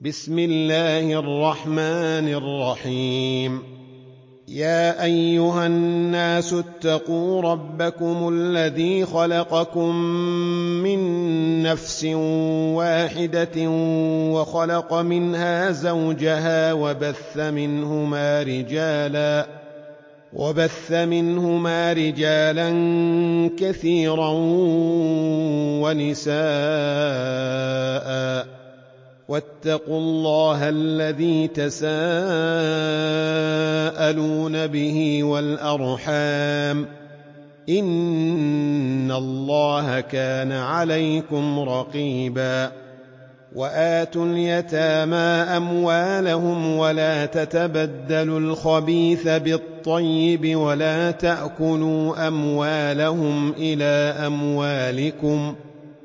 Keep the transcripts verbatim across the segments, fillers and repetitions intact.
بسم الله الرحمن الرحيم يا أيها الناس اتقوا ربكم الذي خلقكم من نفس واحدة وخلق منها زوجها وبث منهما رجالا وبث منهما رجالا كثيرا ونساء واتقوا الله الذي تساءلون به والأرحام إن الله كان عليكم رقيبا وآتوا اليتامى أموالهم ولا تتبدلوا الخبيث بالطيب ولا تأكلوا أموالهم إلى أموالكم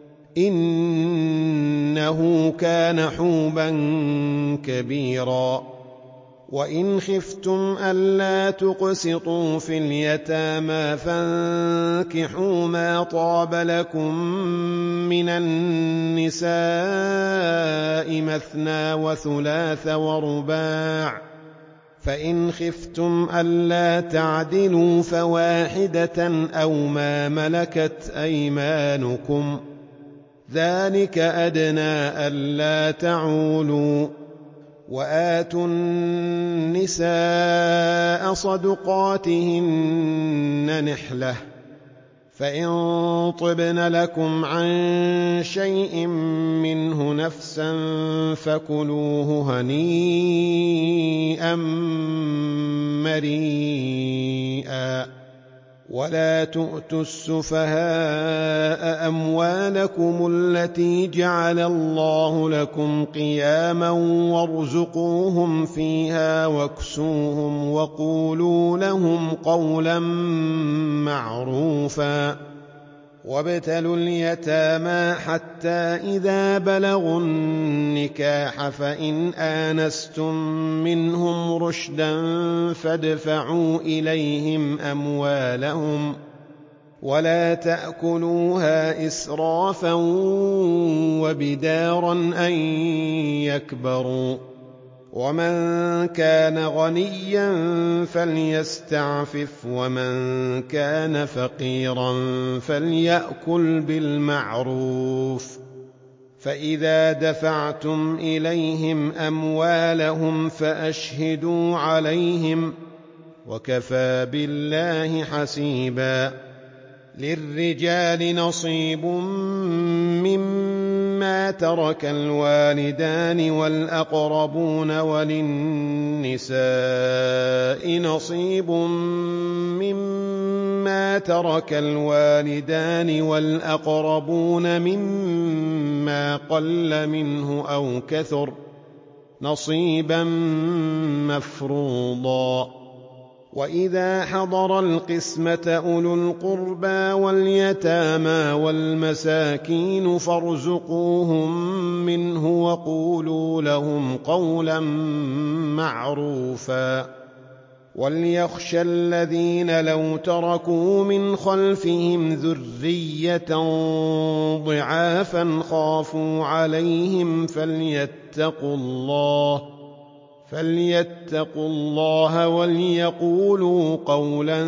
إنه كان حوبا كبيرا وإن خفتم ألا تقسطوا في اليتامى فانكحوا ما طاب لكم من النساء مثنى وثلاث ورباع فإن خفتم ألا تعدلوا فواحدة أو ما ملكت أيمانكم ذلك أدنى ألا تعولوا وآتوا النساء صدقاتهن نحلة فإن طبن لكم عن شيء منه نفسا فكلوه هنيئا مريئا ولا تؤتوا السفهاء أموالكم التي جعل الله لكم قياما وارزقوهم فيها واكسوهم وقولوا لهم قولا معروفا وابتلوا اليتامى حتى إذا بلغوا النكاح فإن آنستم منهم رشدا فادفعوا إليهم أموالهم ولا تأكلوها إسرافا وبدارا أن يكبروا ومن كان غنيا فليستعفف ومن كان فقيرا فليأكل بالمعروف فإذا دفعتم إليهم أموالهم فأشهدوا عليهم وكفى بالله حسيبا للرجال نصيب مما ترك الوالدان والأقربون وللنساء نصيب مما ترك الوالدان والأقربون مما قل منه أو كثر نصيبا مفروضا وإذا حضر القسمة أولو القربى واليتامى والمساكين فارزقوهم منه وقولوا لهم قولا معروفا وليخشى الذين لو تركوا من خلفهم ذرية ضعافا خافوا عليهم فليتقوا الله فليتقوا الله وليقولوا قولا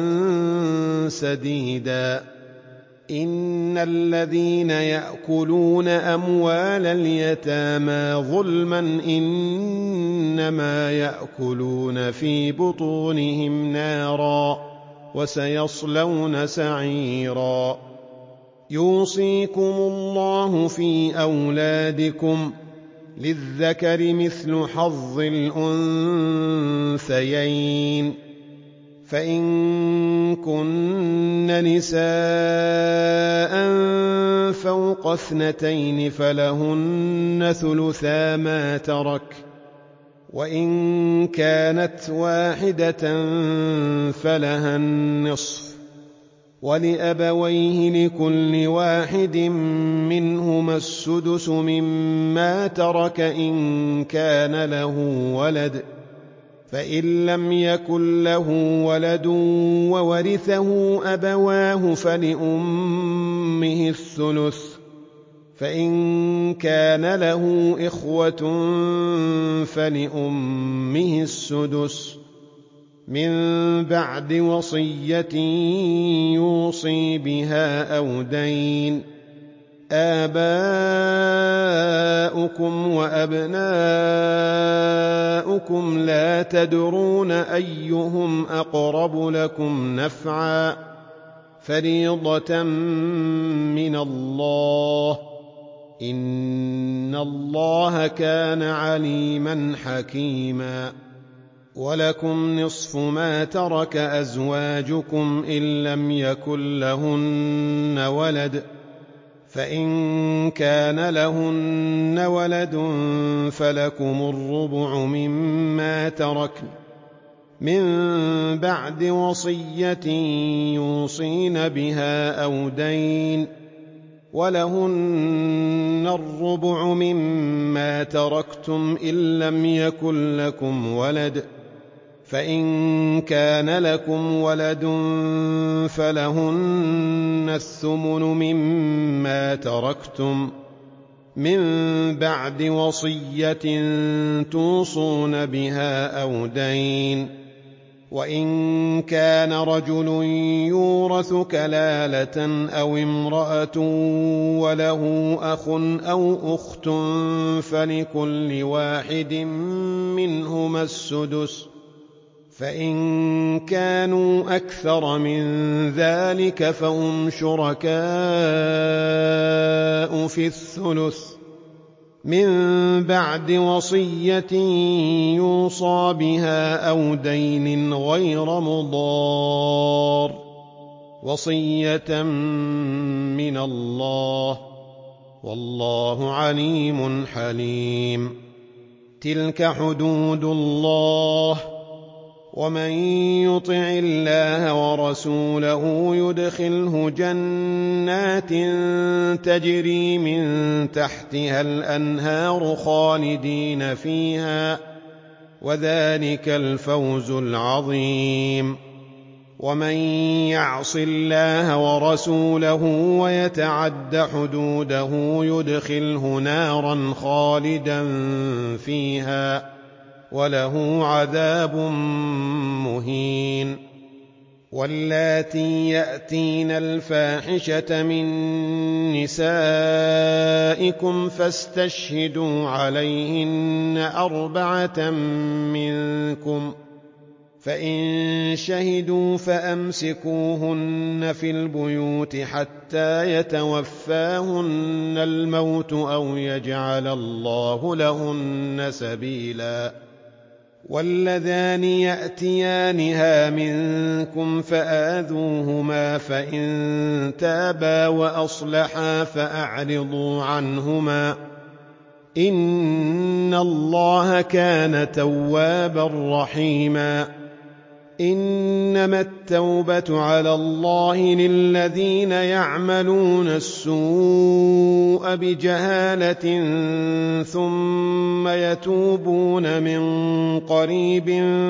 سديدا إن الذين يأكلون أموال اليتامى ظلما إنما يأكلون في بطونهم نارا وسيصلون سعيرا يوصيكم الله في أولادكم للذكر مثل حظ الأنثيين فإن كن نساء فوق اثنتين فلهن ثلثا ما ترك وإن كانت واحدة فلها النصف ولأبويه لكل واحد منهما السدس مما ترك إن كان له ولد فإن لم يكن له ولد وورثه أبواه فلأمه الثلث فإن كان له إخوة فلأمه السدس من بعد وصية يوصي بها أو دين. آباؤكم وأبناؤكم لا تدرون أيهم أقرب لكم نفعا فريضة من الله إن الله كان عليما حكيما. ولكم نصف ما ترك أزواجكم إن لم يكن لهن ولد فإن كان لهن ولد فلكم الربع مما تركن من بعد وصية يوصين بها أو دين. ولهن الربع مما تركتم إن لم يكن لكم ولد فإن كان لكم ولد فلهن الثمن مما تركتم من بعد وصية توصون بها أو دين. وإن كان رجل يورث كلالة أو امرأة وله أخ أو أخت فلكل واحد منهما السدس فإن كانوا أكثر من ذلك فهم شركاء في الثلث من بعد وصية يوصى بها أو دين غير مضار وصية من الله والله عليم حليم. تلك حدود الله ومن يطع الله ورسوله يدخله جنات تجري من تحتها الأنهار خالدين فيها وذلك الفوز العظيم. ومن يعص الله ورسوله ويتعد حدوده يدخله نارا خالدا فيها وله عذاب مهين. واللاتي يأتين الفاحشة من نسائكم فاستشهدوا عليهن أربعة منكم فإن شهدوا فأمسكوهن في البيوت حتى يتوفاهن الموت أو يجعل الله لهن سبيلا. واللذان يأتيانها منكم فآذوهما فإن تابا وأصلحا فأعرضوا عنهما إن الله كان توابا رحيما. إنما التوبة على الله للذين يعملون السوء بجهالة ثم يتوبون من قريب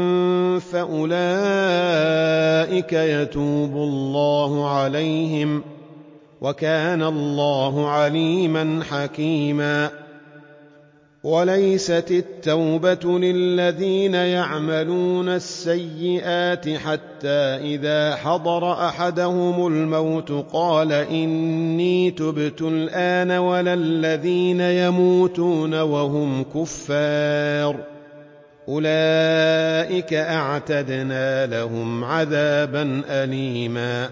فأولئك يتوب الله عليهم وكان الله عليما حكيما. وليست التوبة للذين يعملون السيئات حتى إذا حضر أحدهم الموت قال إني تبت الآن ولا الذين يموتون وهم كفار أولئك أعتدنا لهم عذابا أليما.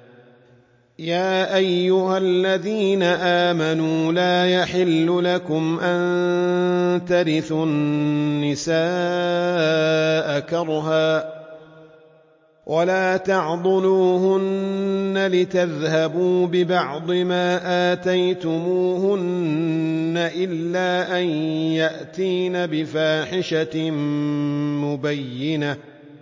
يا أيها الذين آمنوا لا يحل لكم أن ترثوا النساء كرها ولا تعضلوهن لتذهبوا ببعض ما آتيتموهن إلا أن يأتين بفاحشة مبينة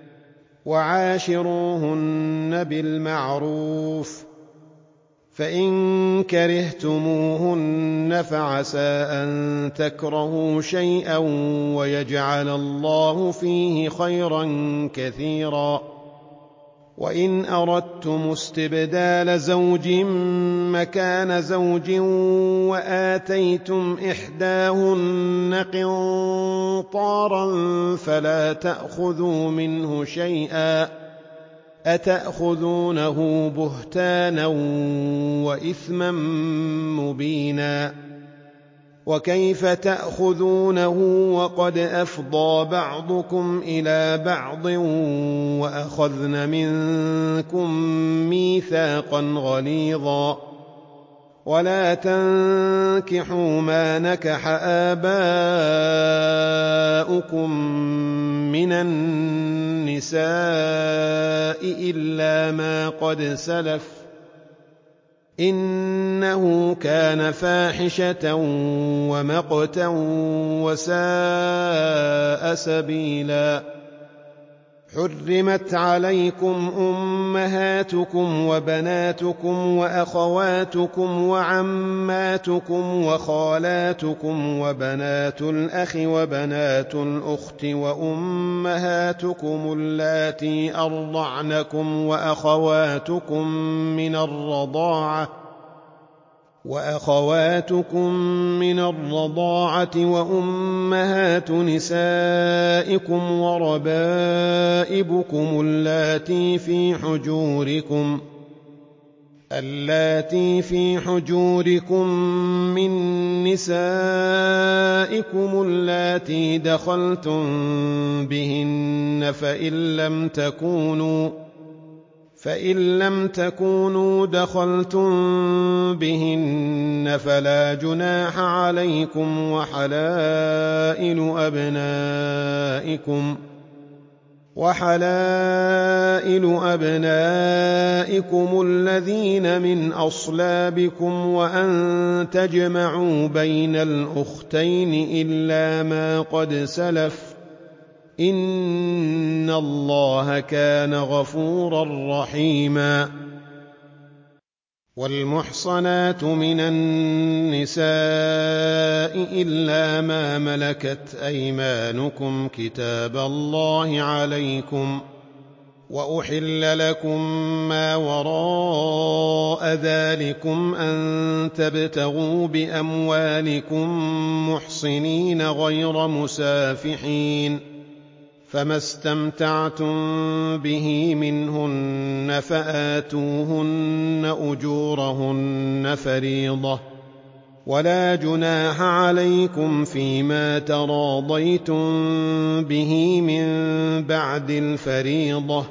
وعاشروهن بالمعروف فإن كرهتموهن فعسى أن تكرهوا شيئا ويجعل الله فيه خيرا كثيرا وإن أردتم استبدال زوج مكان زوج وآتيتم إحداهن قنطارا فلا تأخذوا منه شيئا أتأخذونه بهتانا وإثما مبينا وكيف تأخذونه وقد أفضى بعضكم إلى بعض وأخذن منكم ميثاقا غليظا ولا تنكحوا ما نكح آباؤكم من النساء إلا ما قد سلف إنه كان فاحشة ومقتا وساء سبيلا حرمت عليكم أمهاتكم وبناتكم وأخواتكم وعماتكم وخالاتكم وبنات الأخ وبنات الأخت وأمهاتكم اللاتي أرضعنكم وأخواتكم من الرضاعة وأخواتكم من الرضاعة وأمهات نسائكم وربائبكم اللاتي في حجوركم اللاتي في حجوركم من نسائكم اللاتي دخلتم بهن فإن لم تكونوا فإن لم تكونوا دخلتم بهن فلا جناح عليكم وحلائل أبنائكم وحلائل أبنائكم الذين من أصلابكم وأن تجمعوا بين الأختين إلا ما قد سلف إن الله كان غفورا رحيما والمحصنات من النساء إلا ما ملكت أيمانكم كتاب الله عليكم وأحل لكم ما وراء ذلكم أن تبتغوا بأموالكم محصنين غير مسافحين فما استمتعتم به منهن فآتوهن أجورهن فريضة ولا جناح عليكم فيما تراضيتم به من بعد الفريضة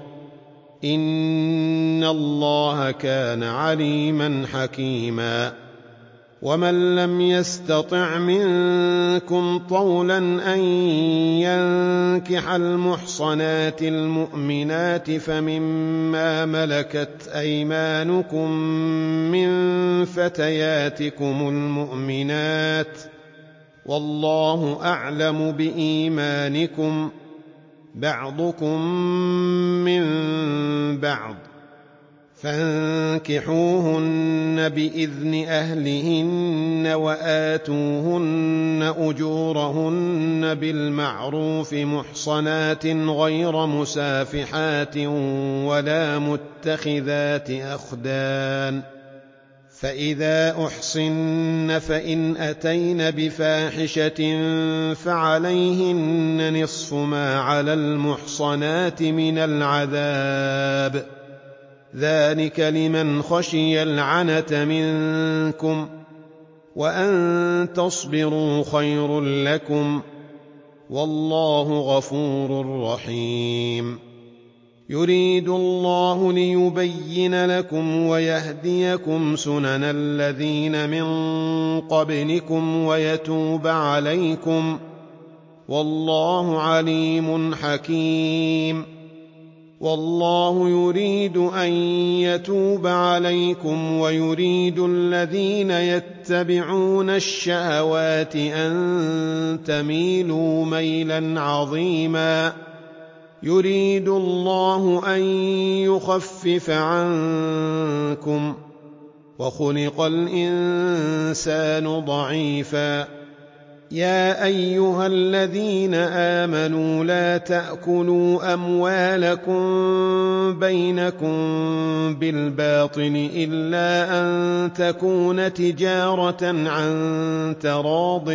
إن الله كان عليما حكيما ومن لم يستطع منكم طولا أن ينكح المحصنات المؤمنات فمما ملكت أيمانكم من فتياتكم المؤمنات والله أعلم بإيمانكم بعضكم من بعض فانكحوهن بإذن أهلهن وآتوهن أجورهن بالمعروف محصنات غير مسافحات ولا متخذات أخدان فإذا أحصن فإن أتين بفاحشة فعليهن نصف ما على المحصنات من العذاب ذلك لمن خشي العنة منكم وأن تصبروا خير لكم والله غفور رحيم يريد الله ليبين لكم ويهديكم سنن الذين من قبلكم ويتوب عليكم والله عليم حكيم والله يريد أن يتوب عليكم ويريد الذين يتبعون الشهوات أن تميلوا ميلا عظيما يريد الله أن يخفف عنكم وخلق الإنسان ضعيفا يا أيها الذين آمنوا لا تأكلوا أموالكم بينكم بالباطل إلا أن تكون تجارة عن تراض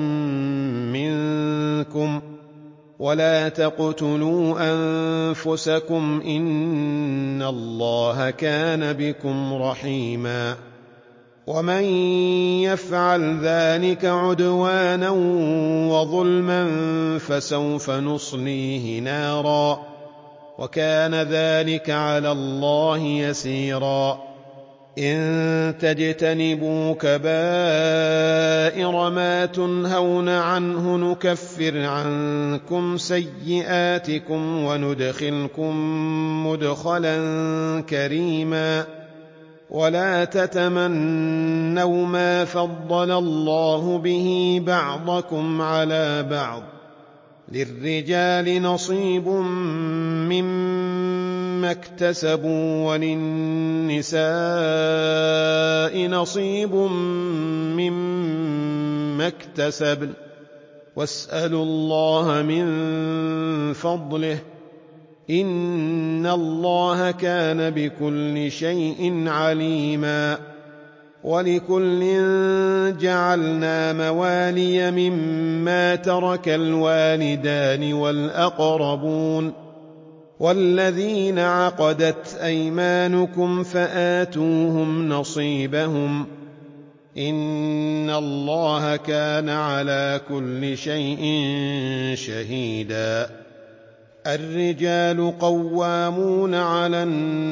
منكم ولا تقتلوا أنفسكم إن الله كان بكم رحيما ومن يفعل ذلك عدوانا وظلما فسوف نصليه نارا وكان ذلك على الله يسيرا إن تجتنبوا كبائر ما تنهون عنه نكفر عنكم سيئاتكم وندخلكم مدخلا كريما ولا تتمنوا ما فضل الله به بعضكم على بعض للرجال نصيب مما اكتسبوا وللنساء نصيب مما اكتسبن واسألوا الله من فضله إن الله كان بكل شيء عليما ولكل جعلنا موالي مما ترك الوالدان والأقربون والذين عقدت أيمانكم فآتوهم نصيبهم إن الله كان على كل شيء شهيدا الرجال قوامون على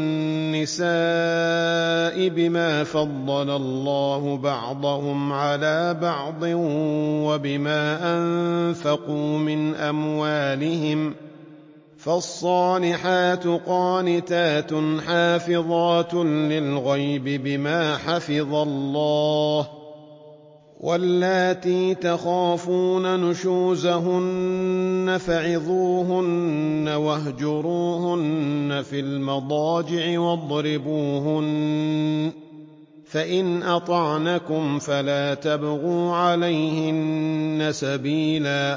النساء بما فضل الله بعضهم على بعض وبما أنفقوا من أموالهم فالصالحات قانتات حافظات للغيب بما حفظ الله واللاتي تخافون نشوزهن فعظوهن واهجروهن في المضاجع واضربوهن فإن أطعنكم فلا تبغوا عليهن سبيلا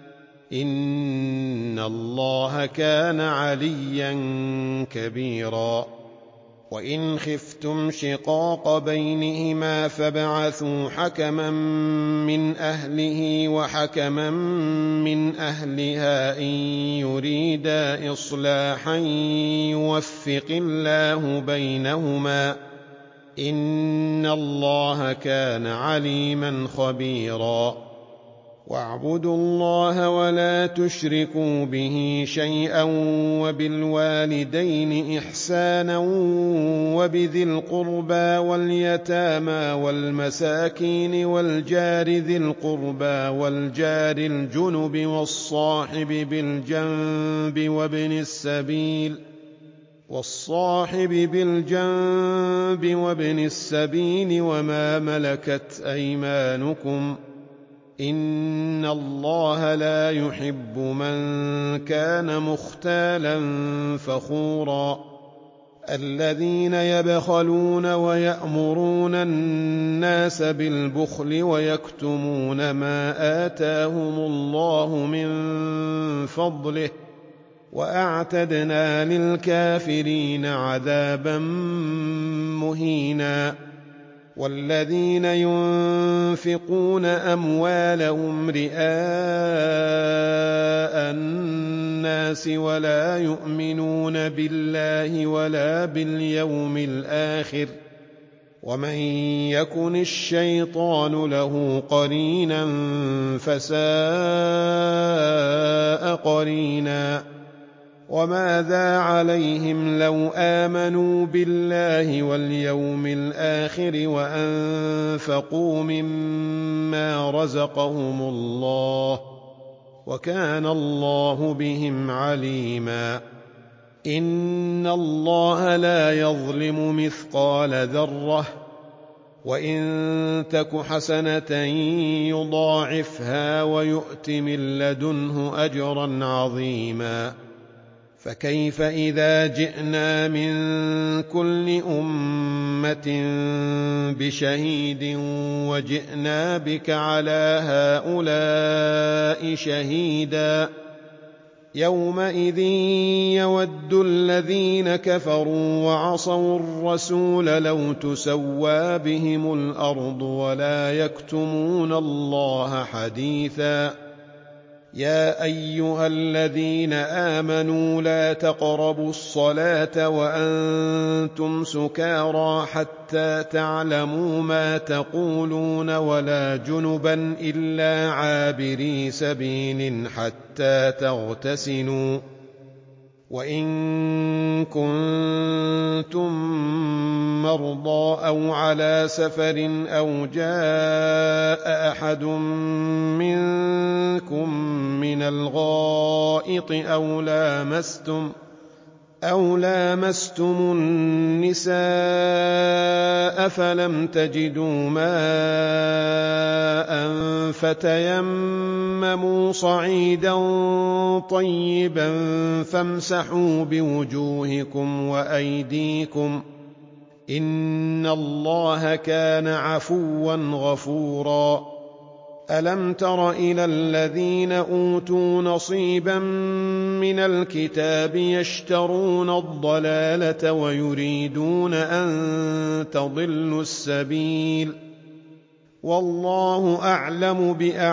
إن الله كان عليا كبيرا وإن خفتم شقاق بينهما فابعثوا حكما من أهله وحكما من أهلها إن يريدا إصلاحا يوفق الله بينهما إن الله كان عليما خبيرا واعبدوا الله ولا تشركوا به شيئا وبالوالدين إحسانا وبذي القربى واليتامى والمساكين والجار ذي القربى والجار الجنب والصاحب بالجنب وابن السبيل والصاحب بالجنب وابن السبيل وما ملكت أيمانكم إن الله لا يحب من كان مختالا فخورا الذين يبخلون ويأمرون الناس بالبخل ويكتمون ما آتاهم الله من فضله وأعتدنا للكافرين عذابا مهينا والذين ينفقون أموالهم رئاء الناس ولا يؤمنون بالله ولا باليوم الآخر ومن يكن الشيطان له قرينا فساء قرينا وماذا عليهم لو آمنوا بالله واليوم الآخر وأنفقوا مما رزقهم الله وكان الله بهم عليما إن الله لا يظلم مثقال ذرة وإن تك حسنة يضاعفها ويؤت من لدنه أجرا عظيما فكيف إذا جئنا من كل أمة بشهيد وجئنا بك على هؤلاء شهيدا يومئذ يود الذين كفروا وعصوا الرسول لو تسوى بهم الأرض ولا يكتمون الله حديثا يا أيها الذين آمنوا لا تقربوا الصلاة وأنتم سكارى حتى تعلموا ما تقولون ولا جنبا إلا عابري سبيل حتى تغتسلوا وإن كنتم مرضى أو على سفر أو جاء أحد منكم من الغائط أو لامستم أو لامستم النساء فلم تجدوا ماء فتيمموا صعيدا طيبا فامسحوا بوجوهكم وأيديكم إن الله كان عفوا غفورا ألم تر إلى الذين أوتوا نصيبا من الكتاب يشترون الضلالة ويريدون أن تضلوا السبيل والله أعلم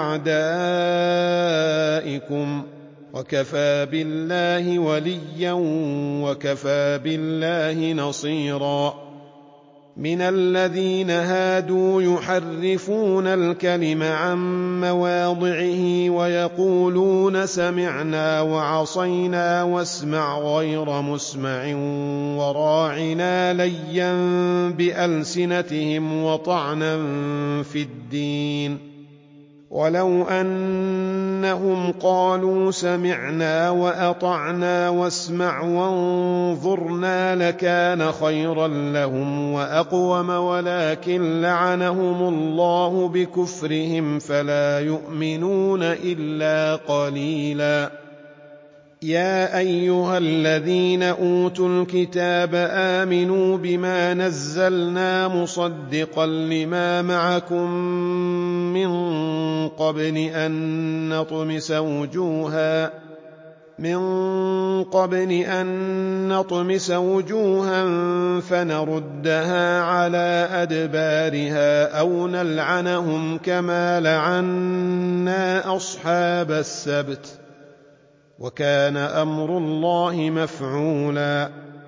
بأعدائكم وكفى بالله وليا وكفى بالله نصيرا من الذين هادوا يحرفون الكلم عن مواضعه ويقولون سمعنا وعصينا واسمع غير مسمع وراعنا ليا بألسنتهم وطعنا في الدين ولو أنهم قالوا سمعنا وأطعنا واسمع وانظرنا لكان خيرا لهم وأقوم ولكن لعنهم الله بكفرهم فلا يؤمنون إلا قليلا يا أيها الذين أوتوا الكتاب آمنوا بما نزلنا مصدقا لما معكم من قبل أن نطمس وجوها من قبل أن نطمس وجوها فنردها على أدبارها أو نلعنهم كما لعنا أصحاب السبت وكان أمر الله مفعولا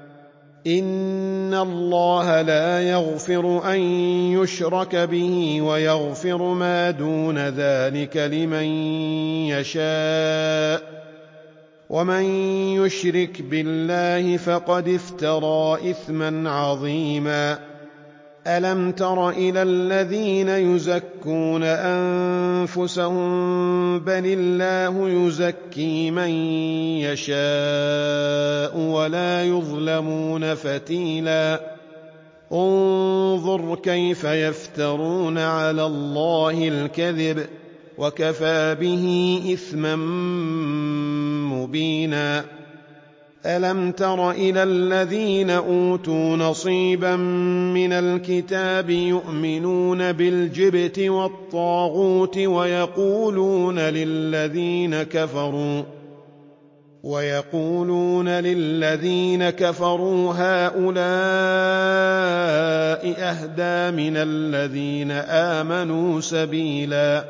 إن الله لا يغفر أن يشرك به ويغفر ما دون ذلك لمن يشاء ومن يشرك بالله فقد افترى إثما عظيما ألم تر إلى الذين يزكون أنفسهم بل الله يزكي من يشاء ولا يظلمون فتيلا انظر كيف يفترون على الله الكذب وكفى به إثما مبينا ألم تر إلى الذين أوتوا نصيبا من الكتاب يؤمنون بالجبت والطاغوت ويقولون للذين كفروا ويقولون للذين كفروا هؤلاء أهدى من الذين آمنوا سبيلا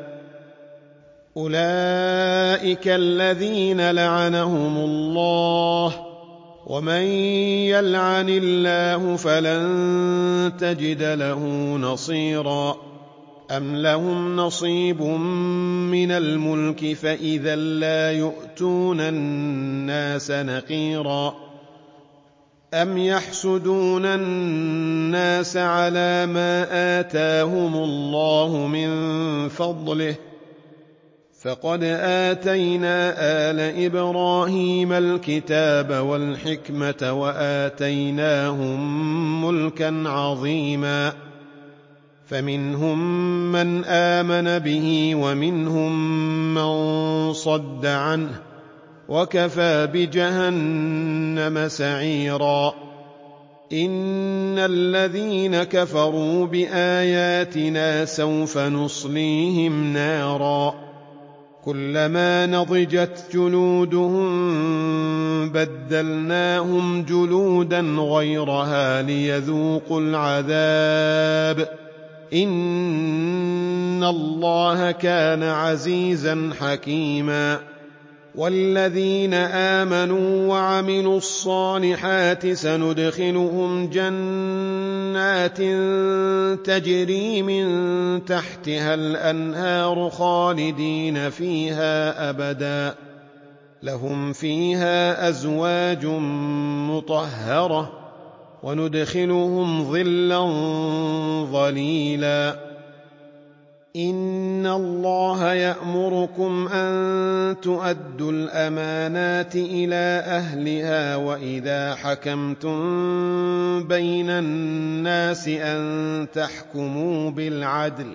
أولئك الذين لعنهم الله ومن يلعن الله فلن تجد له نصيرا أم لهم نصيب من الملك فإذا لا يؤتون الناس نقيرا أم يحسدون الناس على ما آتاهم الله من فضله فقد آتينا آل إبراهيم الكتاب والحكمة وآتيناهم ملكا عظيما فمنهم من آمن به ومنهم من صد عنه وكفى بجهنم سعيرا إن الذين كفروا بآياتنا سوف نصليهم نارا كلما نضجت جلودهم بدلناهم جلودا غيرها ليذوقوا العذاب إن الله كان عزيزا حكيما والذين آمنوا وعملوا الصالحات سندخلهم جنات تجري من تحتها الأنهار خالدين فيها أبدا لهم فيها أزواج مطهرة وندخلهم ظلا ظليلا إن الله يأمركم أن تؤدوا الأمانات إلى أهلها وإذا حكمتم بين الناس أن تحكموا بالعدل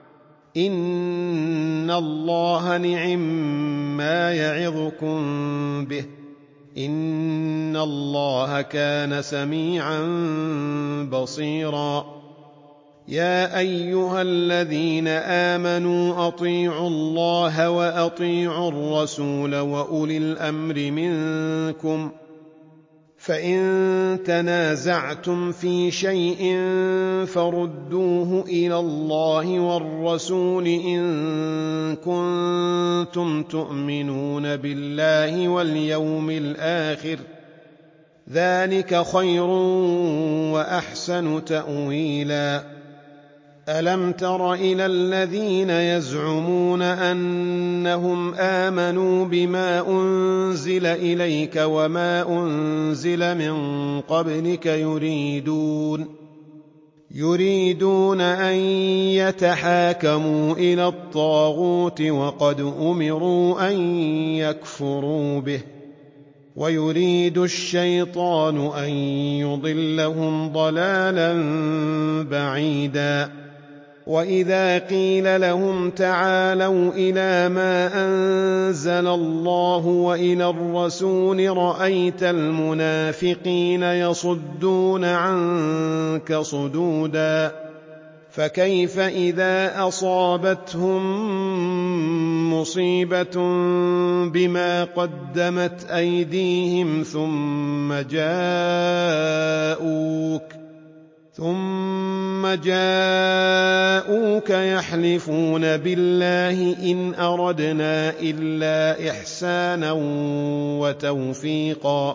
إن الله نعم-ما يعظكم به إن الله كان سميعا بصيرا يا أيها الذين آمنوا أطيعوا الله وأطيعوا الرسول وأولي الأمر منكم فإن تنازعتم في شيء فردوه إلى الله والرسول إن كنتم تؤمنون بالله واليوم الآخر ذلك خير وأحسن تأويلا ألم تر إلى الذين يزعمون أنهم آمنوا بما أنزل إليك وما أنزل من قبلك يريدون يريدون أن يتحاكموا إلى الطاغوت وقد أمروا أن يكفروا به ويريد الشيطان أن يضلهم ضلالا بعيدا وإذا قيل لهم تعالوا إلى ما أنزل الله وإلى الرسول رأيت المنافقين يصدون عنك صدودا فكيف إذا أصابتهم مصيبة بما قدمت أيديهم ثم جاءوك ثم جاءوك يحلفون بالله إن أردنا إلا إحسانا وتوفيقا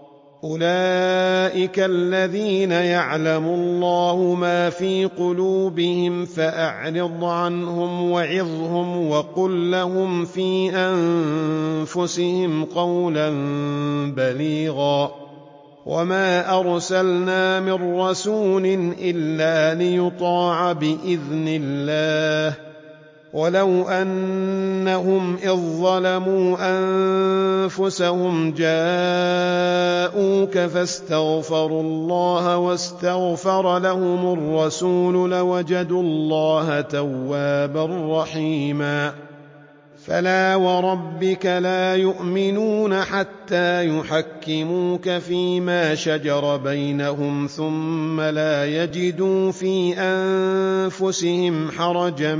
أولئك الذين يعلم الله ما في قلوبهم فأعرض عنهم وعظهم وقل لهم في أنفسهم قولا بليغا وما أرسلنا من رسول إلا ليطاع بإذن الله ولو أنهم إذ ظلموا أنفسهم جاءوك فاستغفروا الله واستغفر لهم الرسول لوجدوا الله توابا رحيما فلا وربك لا يؤمنون حتى يحكموك فيما شجر بينهم ثم لا يجدوا في أنفسهم حرجا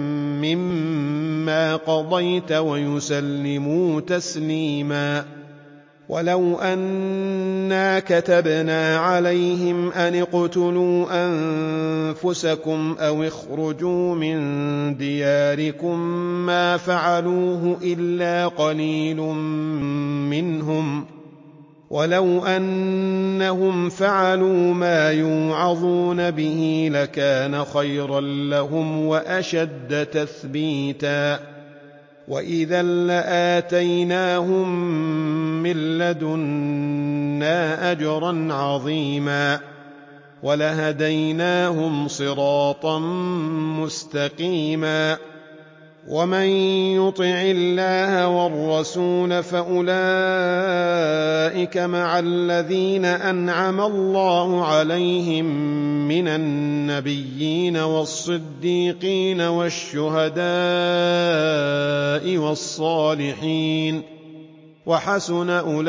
مما قضيت ويسلموا تسليما ولو أنا كتبنا عليهم أن اقتلوا أنفسكم أو اخرجوا من دياركم ما فعلوه إلا قليل منهم ولو أنهم فعلوا ما يوعظون به لكان خيرا لهم وأشد تثبيتا وإذا لآتيناهم من لدنا أجرا عظيما ولهديناهم صراطا مستقيما ومن يطع الله والرسول فأولئك مع الذين أنعم الله عليهم من النبيين والصديقين والشهداء والصالحين وحسن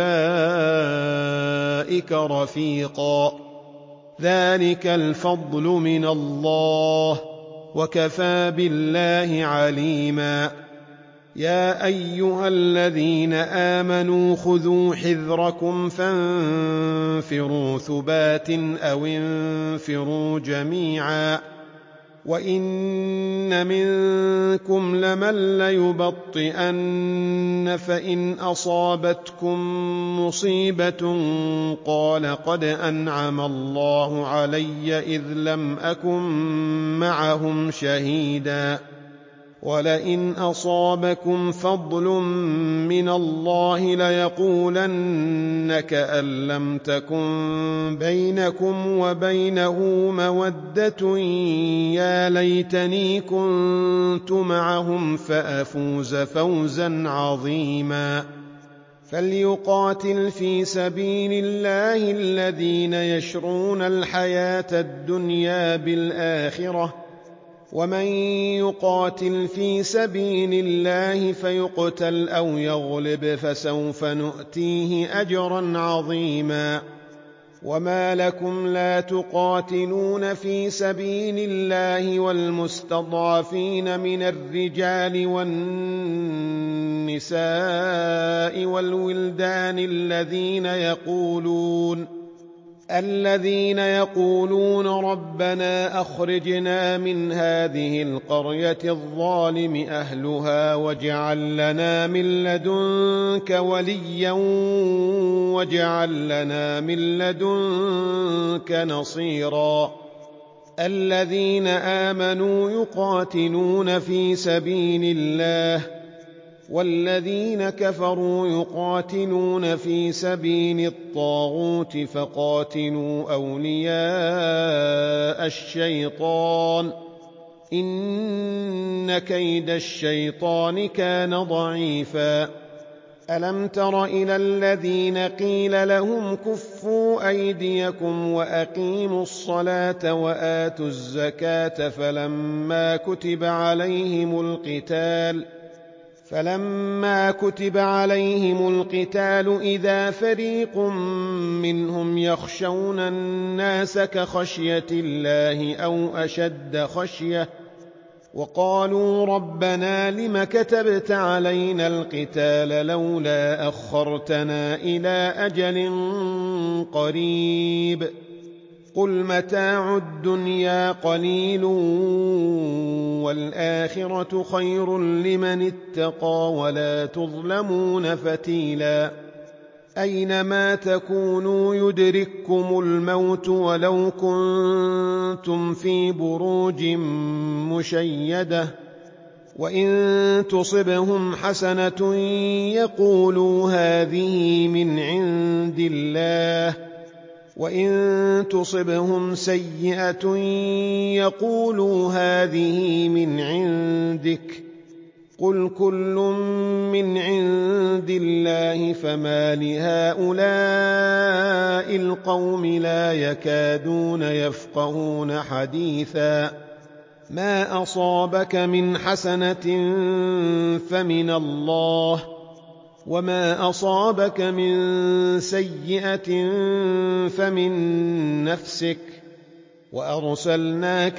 أولئك رفيقا. ذلك الفضل من الله وكفى بالله عليما. يا أيها الذين آمنوا خذوا حذركم فانفروا ثبات أو انفروا جميعا وإن منكم لمن ليبطئن فإن أصابتكم مصيبة قال قد أنعم الله علي إذ لم أكن معهم شهيدا ولئن أصابكم فضل من الله ليقولن كأن لم تكن بينكم وبينه مودة يا ليتني كنت معهم فأفوز فوزا عظيما. فليقاتل في سبيل الله الذين يشرون الحياة الدنيا بالآخرة ومن يقاتل في سبيل الله فيقتل أو يغلب فسوف نؤتيه أجرا عظيما. وما لكم لا تقاتلون في سبيل الله والمستضعفين من الرجال والنساء والولدان الذين يقولون الذين يقولون ربنا أخرجنا من هذه القرية الظالم أهلها واجعل لنا من لدنك وليا واجعل لنا من لدنك نصيرا. الذين آمنوا يقاتلون في سبيل الله والذين كفروا يقاتلون في سبيل الطاغوت فقاتلوا أولياء الشيطان إن كيد الشيطان كان ضعيفا. ألم تر إلى الذين قيل لهم كفوا أيديكم وأقيموا الصلاة وآتوا الزكاة فلما كتب عليهم القتال فلما كتب عليهم القتال إذا فريق منهم يخشون الناس كخشية الله أو أشد خشية وقالوا ربنا لم كتبت علينا القتال لولا أخرتنا إلى أجل قريب قل متاع الدنيا قليل والآخرة خير لمن اتقى ولا تظلمون فتيلا. أينما تكونوا يدرككم الموت ولو كنتم في بروج مشيدة وإن تصبهم حسنة يقولوا هذه من عند الله وإن تصبهم سيئة يقولوا هذه من عندك قل كل من عند الله فما لهؤلاء القوم لا يكادون يفقهون حديثا. ما أصابك من حسنة فمن الله وما أصابك من سيئة فمن نفسك وأرسلناك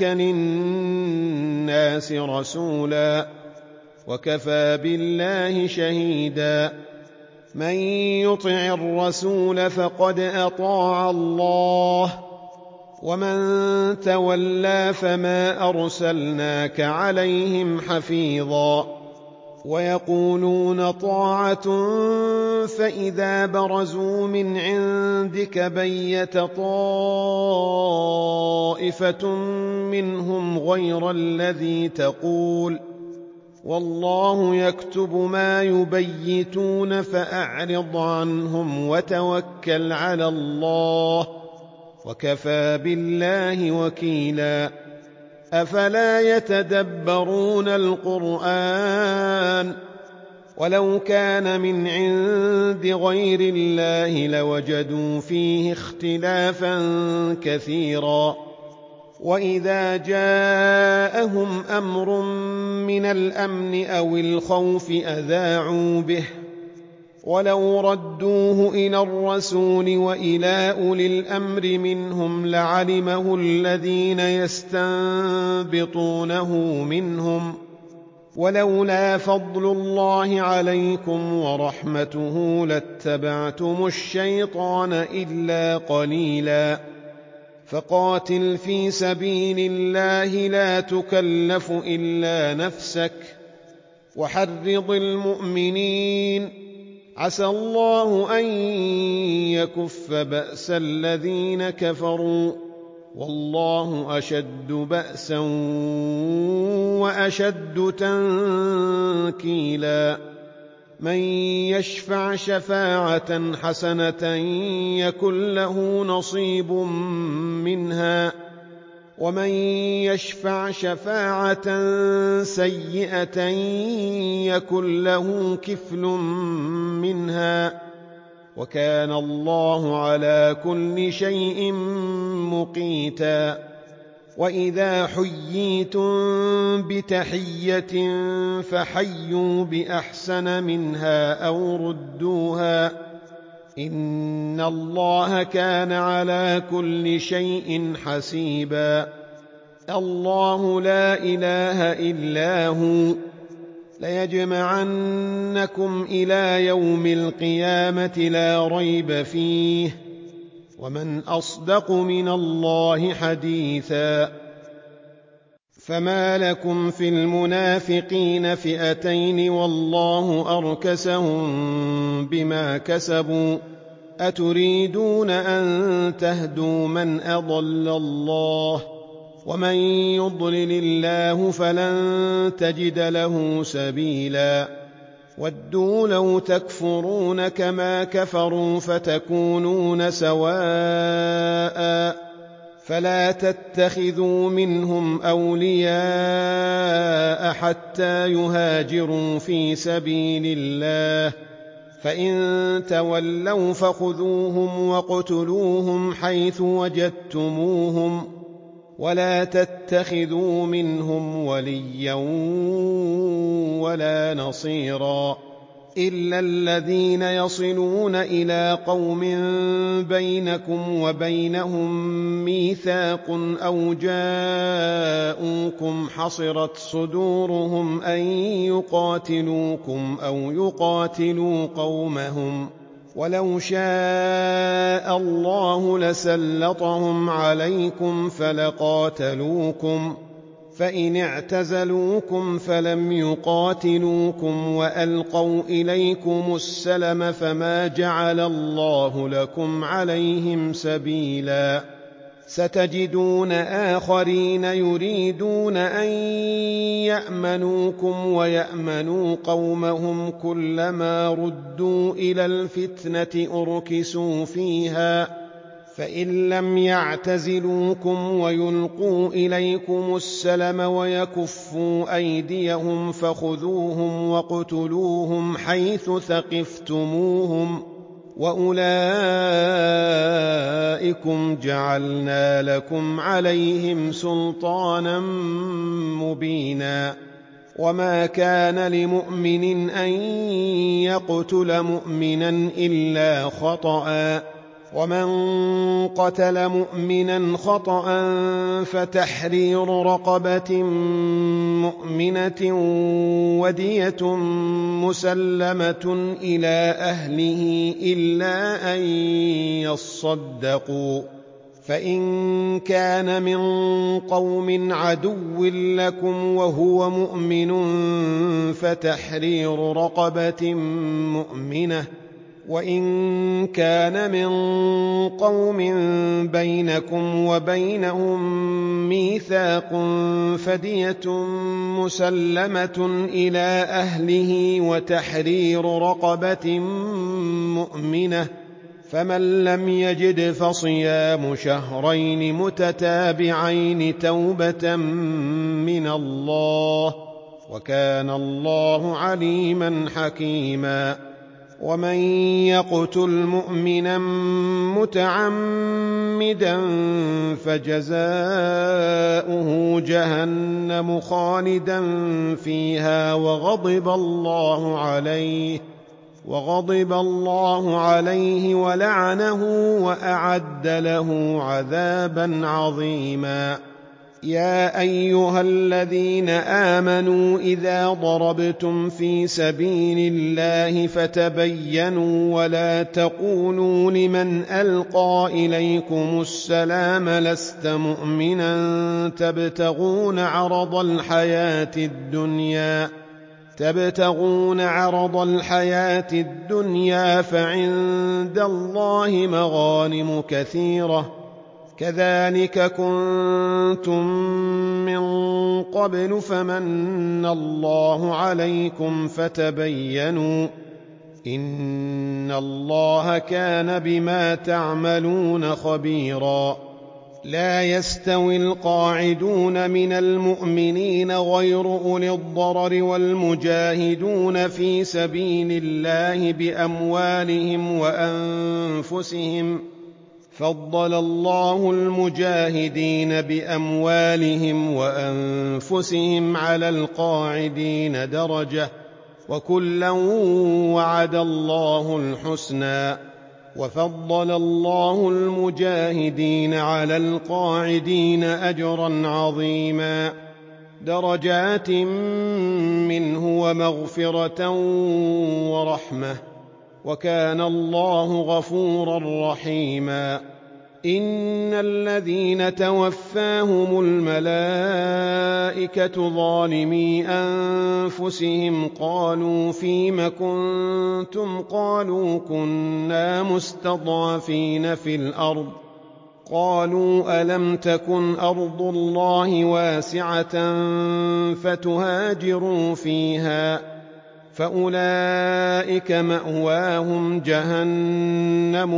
للناس رسولا وكفى بالله شهيدا. من يطع الرسول فقد أطاع الله ومن تولى فما أرسلناك عليهم حفيظا. ويقولون طاعة فإذا برزوا من عندك بيت طائفة منهم غير الذي تقول والله يكتب ما يبيتون فأعرض عنهم وتوكل على الله وكفى بالله وكيلا. أفلا يتدبرون القرآن ولو كان من عند غير الله لوجدوا فيه اختلافا كثيرا. وإذا جاءهم أمر من الأمن أو الخوف أذاعوا به ولو ردوه إلى الرسول وإلى أولي الأمر منهم لعلمه الذين يستنبطونه منهم، ولولا فضل الله عليكم ورحمته لاتبعتم الشيطان إلا قليلا. فقاتل في سبيل الله لا تكلف إلا نفسك وحرض المؤمنين، عسى الله أن يكف بأس الذين كفروا، والله أشد بأسا وأشد تنكيلا. من يشفع شفاعة حسنة يكن له نصيب منها، ومن يشفع شفاعة سيئة يكن له كفل منها، وكان الله على كل شيء مقيتا. وإذا حييتم بتحية فحيوا بأحسن منها أو ردوها، إن الله كان على كل شيء حسيبا. الله لا إله إلا هو، ليجمعنكم إلى يوم القيامة لا ريب فيه، ومن أصدق من الله حديثا. فما لكم في المنافقين فئتين والله أركسهم بما كسبوا، أتريدون أن تهدوا من أضل الله، ومن يضلل الله فلن تجد له سبيلا. ودوا لو تكفرون كما كفروا فتكونون سواء، فلا تتخذوا منهم أولياء حتى يهاجروا في سبيل الله، فإن تولوا فخذوهم واقتلوهم حيث وجدتموهم، ولا تتخذوا منهم وليا ولا نصيرا، إلا الذين يصلون إلى قوم بينكم وبينهم ميثاق أو جاءوكم حصرت صدورهم أن يقاتلوكم أو يقاتلوا قومهم، ولو شاء الله لسلطهم عليكم فلقاتلوكم، فإن اعتزلوكم فلم يقاتلوكم وألقوا إليكم السلم فما جعل الله لكم عليهم سبيلا. ستجدون آخرين يريدون أن يأمنوكم ويأمنوا قومهم، كلما ردوا إلى الفتنة أركسوا فيها، فإن لم يعتزلوكم ويلقوا إليكم السلم ويكفوا أيديهم فخذوهم واقتلوهم حيث ثقفتموهم، وأولئكم جعلنا لكم عليهم سلطانا مبينا. وما كان لمؤمن أن يقتل مؤمنا إلا خطأ، ومن قتل مؤمنا خطأ فتحرير رقبة مؤمنة ودية مسلمة إلى أهله إلا أن يصدقوا، فإن كان من قوم عدو لكم وهو مؤمن فتحرير رقبة مؤمنة، وإن كان من قوم بينكم وبينهم ميثاق فدية مسلمة إلى أهله وتحرير رقبة مؤمنة، فمن لم يجد فصيام شهرين متتابعين توبة من الله، وكان الله عليما حكيما. ومن يقتل مؤمنا متعمدا فجزاؤه جهنم خالدا فيها وغضب الله عليه وغضب الله عليه ولعنه وأعد له عذابا عظيما. يا أيها الذين آمنوا إذا ضربتم في سبيل الله فتبينوا ولا تقولوا لمن ألقى إليكم السلام لست مؤمنا تبتغون عرض الحياة الدنيا تبتغون عرض الحياة الدنيا فعند الله مغانم كثيرة كذلك كنتم من قبل فمن الله عليكم فتبينوا إن الله كان بما تعملون خبيرا. لا يستوي القاعدون من المؤمنين غير أولي الضرر والمجاهدون في سبيل الله بأموالهم وأنفسهم فضل الله المجاهدين بأموالهم وأنفسهم على القاعدين درجة وكلا وعد الله الحسنى وفضل الله المجاهدين على القاعدين أجرا عظيما درجات منه ومغفرة ورحمة وكان الله غفورا رحيما. إن الذين توفاهم الملائكة ظالمي أنفسهم قالوا فيم كنتم قالوا كنا مستضعفين في الأرض قالوا ألم تكن أرض الله واسعة فتهاجروا فيها فأولئك مأواهم جهنم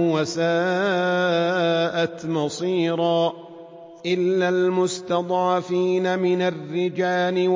وساءت مصيرا. إلا المستضعفين من الرجال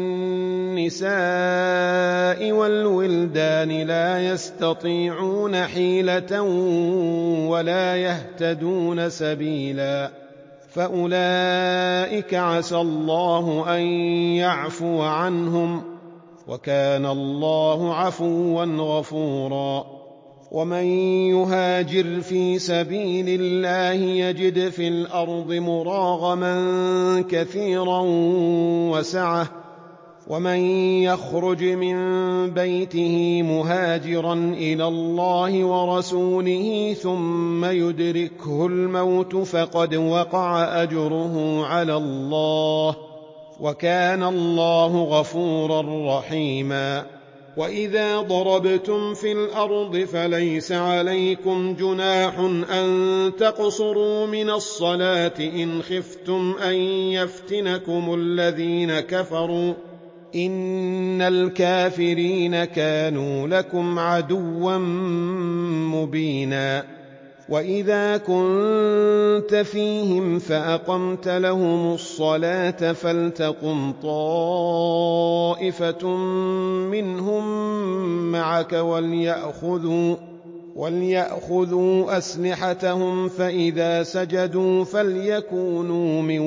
والنساء والولدان لا يستطيعون حيلة ولا يهتدون سبيلا فأولئك عسى الله أن يعفو عنهم وكان الله عفوا غفورا. ومن يهاجر في سبيل الله يجد في الأرض مراغما كثيرا وسعة ومن يخرج من بيته مهاجرا إلى الله ورسوله ثم يدركه الموت فقد وقع أجره على الله وكان الله غفورا رحيما. وإذا ضربتم في الأرض فليس عليكم جناح أن تقصروا من الصلاة إن خفتم أن يفتنكم الذين كفروا إن الكافرين كانوا لكم عدوا مبينا. وإذا كنت فيهم فأقمت لهم الصلاة فلتقم طائفة منهم معك وليأخذوا, وليأخذوا أسلحتهم فإذا سجدوا فليكونوا من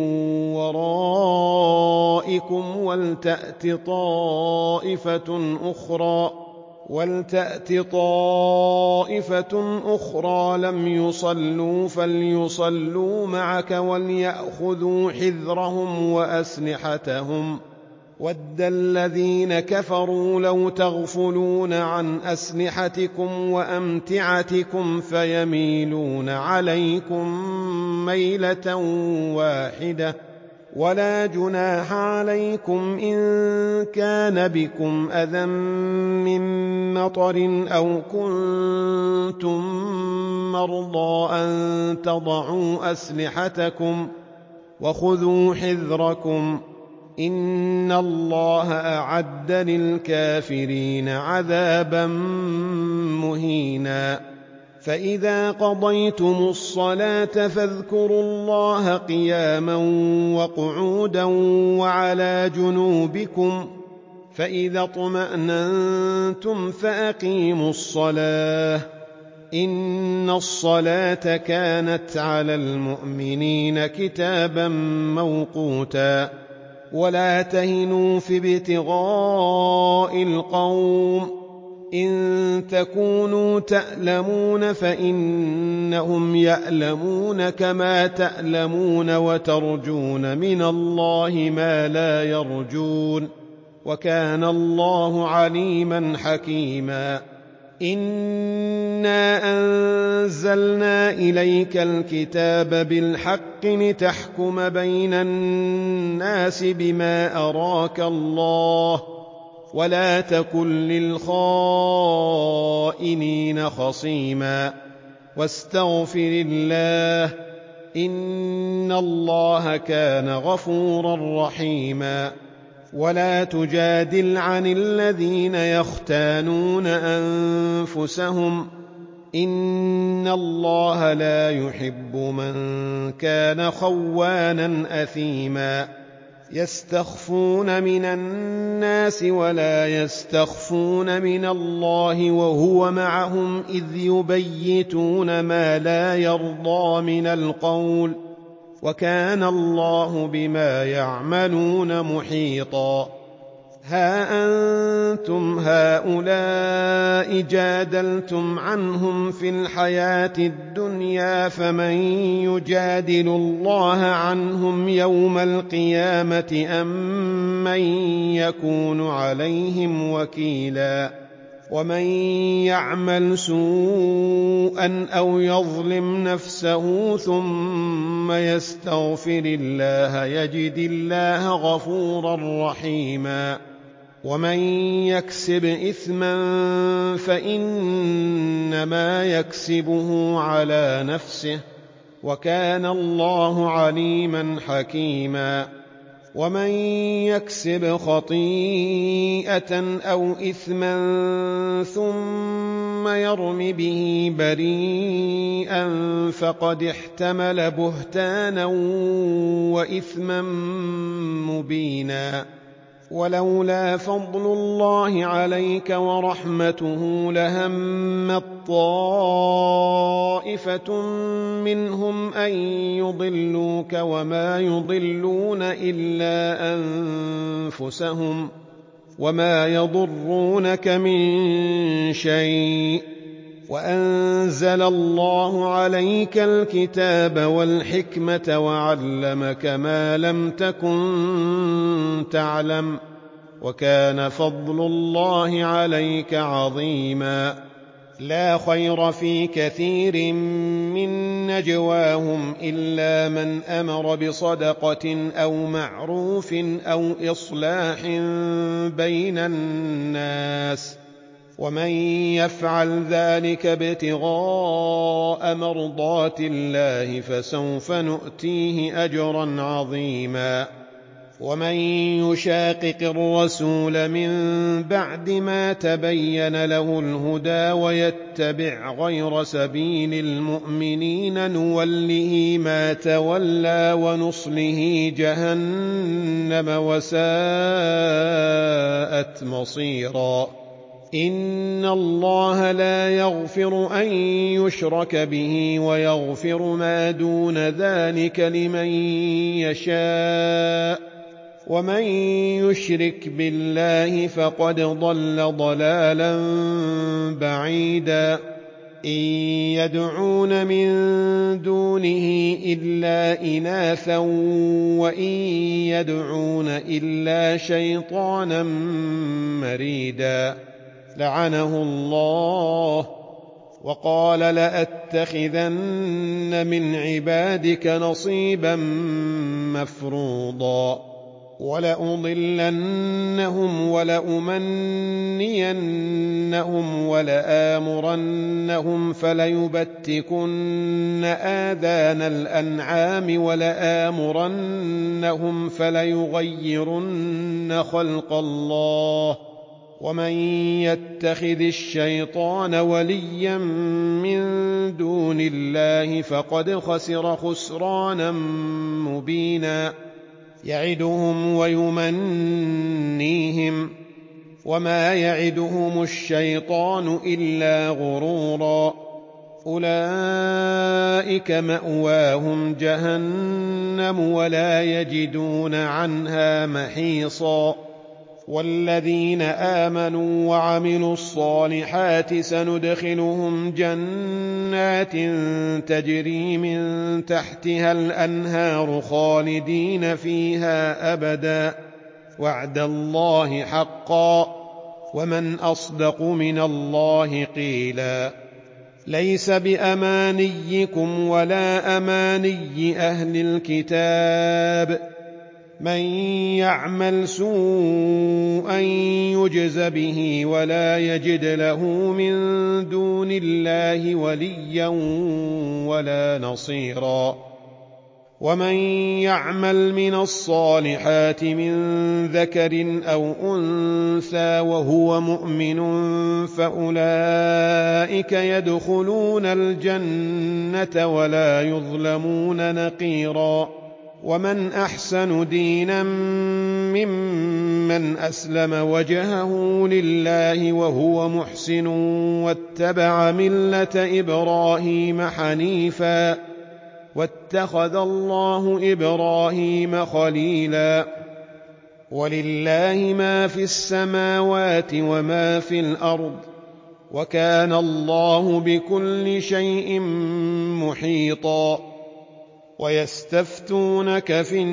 ورائكم ولتأت طائفة أخرى ولتأت طائفة أخرى لم يصلوا فليصلوا معك وليأخذوا حذرهم وأسلحتهم ود الذين كفروا لو تغفلون عن أسلحتكم وأمتعتكم فيميلون عليكم ميلة واحدة ولا جناح عليكم إن كان بكم أذى من مطر أو كنتم مرضى أن تضعوا أسلحتكم وخذوا حذركم إن الله أعد للكافرين عذابا مهينا. فإذا قضيتم الصلاة فاذكروا الله قياما وقعودا وعلى جنوبكم فإذا اطمأننتم فأقيموا الصلاة إن الصلاة كانت على المؤمنين كتابا موقوتا. ولا تهنوا في ابتغاء القوم إن تكونوا تألمون فإنهم يألمون كما تألمون وترجون من الله ما لا يرجون وكان الله عليما حكيما إنا أنزلنا إليك الكتاب بالحق لتحكم بين الناس بما أراك الله ولا تكن للخائنين خصيما واستغفر الله إن الله كان غفورا رحيما ولا تجادل عن الذين يختانون أنفسهم إن الله لا يحب من كان خوانا أثيما يستخفون من الناس ولا يستخفون من الله وهو معهم إذ يبيتون ما لا يرضى من القول وكان الله بما يعملون محيطا ها أنتم هؤلاء جادلتم عنهم في الحياة الدنيا فمن يجادل الله عنهم يوم القيامة أم من يكون عليهم وكيلا ومن يعمل سوءا أو يظلم نفسه ثم يستغفر الله يجد الله غفورا رحيما ومن يكسب إثما فإنما يكسبه على نفسه وكان الله عليما حكيما ومن يكسب خطيئة أو إثما ثم يرم به بريئا فقد احتمل بهتانا وإثما مبينا ولولا فضل الله عليك ورحمته لهمت طائفة منهم أن يضلوك وما يضلون إلا أنفسهم وما يضرونك من شيء وأنزل الله عليك الكتاب والحكمة وعلمك ما لم تكن تعلم وكان فضل الله عليك عظيما لا خير في كثير من نجواهم إلا من أمر بصدقة أو معروف أو إصلاح بين الناس ومن يفعل ذلك ابتغاء مرضات الله فسوف نؤتيه أجرا عظيما ومن يشاقق الرسول من بعد ما تبين له الهدى ويتبع غير سبيل المؤمنين نوله ما تولى ونصله جهنم وساءت مصيرا إن الله لا يغفر أن يشرك به ويغفر ما دون ذلك لمن يشاء ومن يشرك بالله فقد ضل ضلالا بعيدا إن يدعون من دونه إلا إناثا وإن يدعون إلا شيطانا مريدا لعنه الله وقال لأتخذن من عبادك نصيبا مفروضا ولأضلنهم ولأمنينهم ولآمرنهم فليبتكن آذان الأنعام ولآمرنهم فليغيرن خلق الله ومن يتخذ الشيطان وليا من دون الله فقد خسر خسرانا مبينا يعدهم ويمنيهم وما يعدهم الشيطان إلا غرورا أولئك مأواهم جهنم ولا يجدون عنها محيصا والذين آمنوا وعملوا الصالحات سندخلهم جنات تجري من تحتها الأنهار خالدين فيها أبدا وعد الله حقا ومن أصدق من الله قيلا ليس بأمانيكم ولا أماني أهل الكتاب من يعمل سوءا يجز به ولا يجد له من دون الله وليا ولا نصيرا ومن يعمل من الصالحات من ذكر أو أنثى وهو مؤمن فأولئك يدخلون الجنة ولا يظلمون نقيرا ومن أحسن دينا ممن أسلم وجهه لله وهو محسن واتبع ملة إبراهيم حنيفا واتخذ الله إبراهيم خليلا ولله ما في السماوات وما في الأرض وكان الله بكل شيء محيطا ويستفتونك في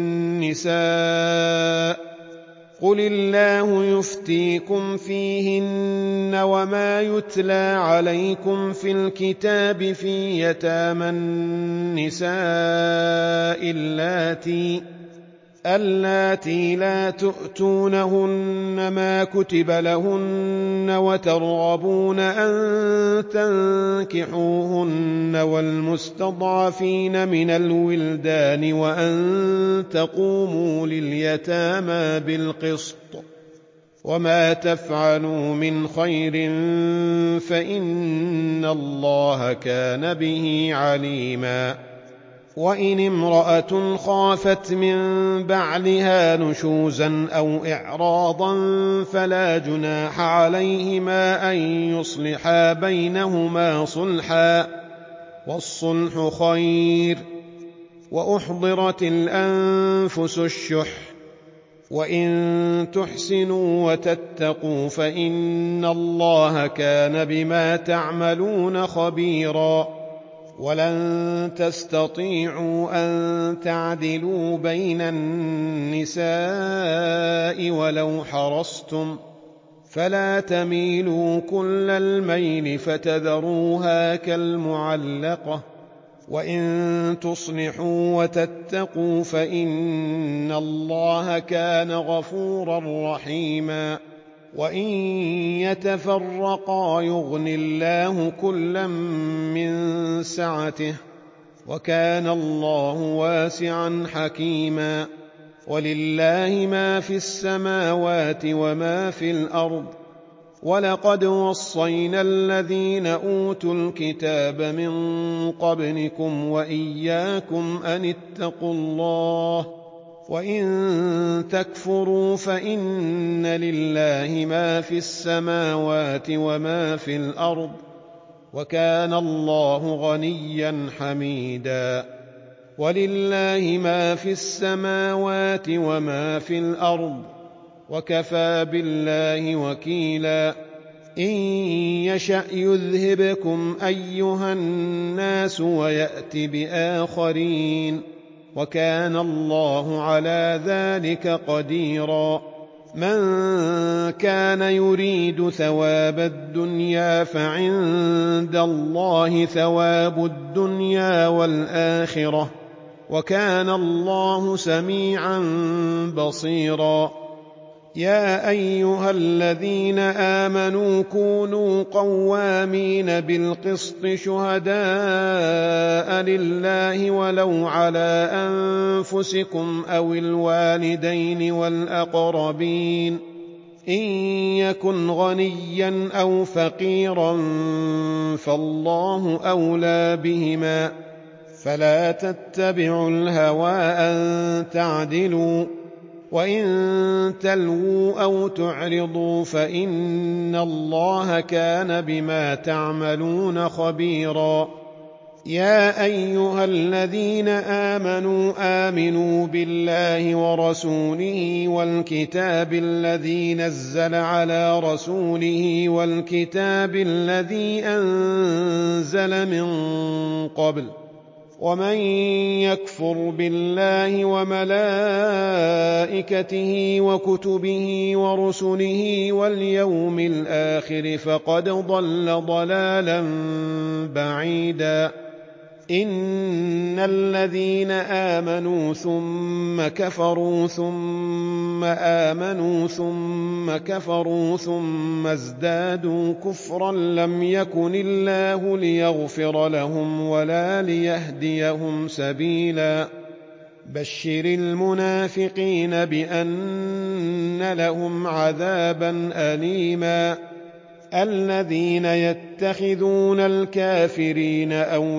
النساء قل الله يفتيكم فيهن وما يتلى عليكم في الكتاب في يتامى النساء اللاتي اللاتي لا تؤتونهن ما كتب لهن وترغبون أن تنكحوهن والمستضعفين من الولدان وأن تقوموا لليتامى بالقسط وما تفعلوا من خير فإن الله كان به عليما وإن امرأة خافت من بعلها نشوزا أو إعراضا فلا جناح عليهما أن يصلحا بينهما صلحا والصلح خير وأحضرت الأنفس الشح وإن تحسنوا وتتقوا فإن الله كان بما تعملون خبيرا ولن تستطيعوا أن تعدلوا بين النساء ولو حرصتم فلا تميلوا كل الميل فتذروها كالمعلقة وإن تصلحوا وتتقوا فإن الله كان غفورا رحيما وإن يتفرقا يغن الله كلا من سعته وكان الله واسعا حكيما ولله ما في السماوات وما في الأرض ولقد وصينا الذين أوتوا الكتاب من قبلكم وإياكم أن اتقوا الله وإن تكفروا فإن لله ما في السماوات وما في الأرض وكان الله غنيا حميدا ولله ما في السماوات وما في الأرض وكفى بالله وكيلا إن يشأ يذهبكم أيها الناس ويأت بآخرين وكان الله على ذلك قديرا من كان يريد ثواب الدنيا فعند الله ثواب الدنيا والآخرة وكان الله سميعا بصيرا يا أيها الذين آمنوا كونوا قوامين بالقسط شهداء لله ولو على أنفسكم أو الوالدين والأقربين إن يكن غنيا أو فقيرا فالله أولى بهما فلا تتبعوا الهوى أن تعدلوا وإن تلووا أو تعرضوا فإن الله كان بما تعملون خبيرا يا أيها الذين آمنوا آمنوا بالله ورسوله والكتاب الذي نزل على رسوله والكتاب الذي أنزل من قبل ومن يكفر بالله وملائكته وكتبه ورسله واليوم الآخر فقد ضل ضلالا بعيدا إن الذين آمنوا ثم كفروا ثم آمنوا ثم كفروا ثم ازدادوا كفرا لم يكن الله ليغفر لهم ولا ليهديهم سبيلا بشر المنافقين بأن لهم عذابا أليما الذين يتخذون الكافرين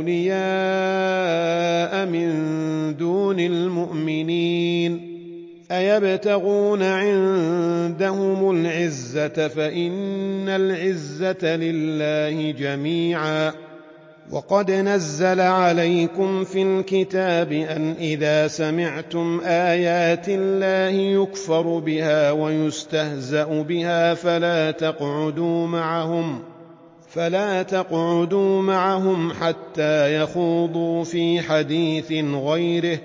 أولياء من دون المؤمنين أيبتغون عندهم العزة فإن العزة لله جميعا وقد نزل عليكم في الكتاب أن إذا سمعتم آيات الله يكفر بها ويستهزأ بها فلا تقعدوا معهم فلا تقعدوا معهم حتى يخوضوا في حديث غيره